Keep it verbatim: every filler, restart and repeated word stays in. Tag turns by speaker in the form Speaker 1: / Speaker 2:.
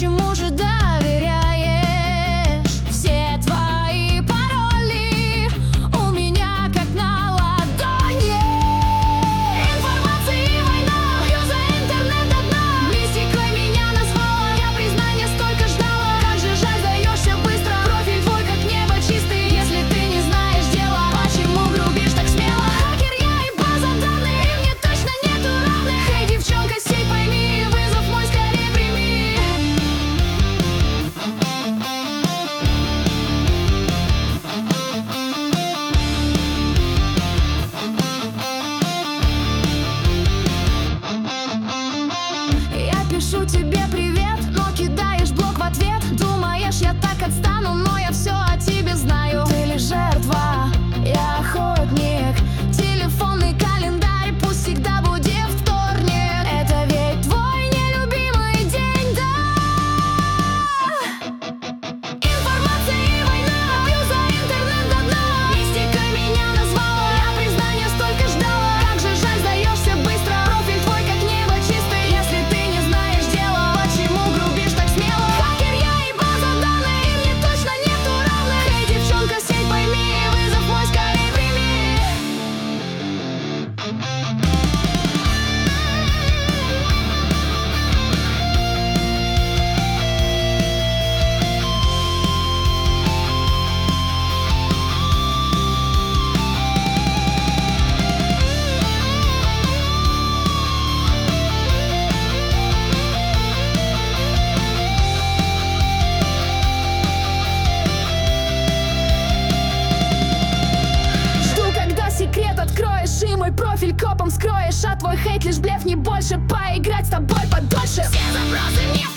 Speaker 1: почему же доверяешь? Все твои пароли у меня как на ладони. Информация и война, бью за интернет до дна. Мистикой меня назвала, я признания столько ждала. Как же жаль, сдаешься быстро, профиль твой как небо чистый. Если ты не знаешь дела, почему грубишь так смело? Хакер я и база данных, и мне точно нету равных. Эй, девчонка, сей пойми, вызов мой скорее прими. Я пишу тебе привет, но кидаешь блок в ответ. Думаешь, я так отстану, но я все о тебе знаю. Ты лишь жертва, я охотник. Телефонный календарь пусть всегда будет вторник. Это ведь твой нелюбимый день, да? Информация и война, бью за интернет до дна. Мистикой меня назвала, я признания столько ждала. Как же жаль, сдаешься быстро, профиль твой как небо чистый. Если ты не знаешь дела, почему грубишь так смело? Хакер я и база данных, и мне точно нету равных. Эй, девчонка, сеть пойми, вызов мой скорее прими. Жду, когда секрет откроешь и мой профиль копом скроешь. А твой хейт лишь блеф, не больше. Поиграть с тобой подольше. Все запросы мне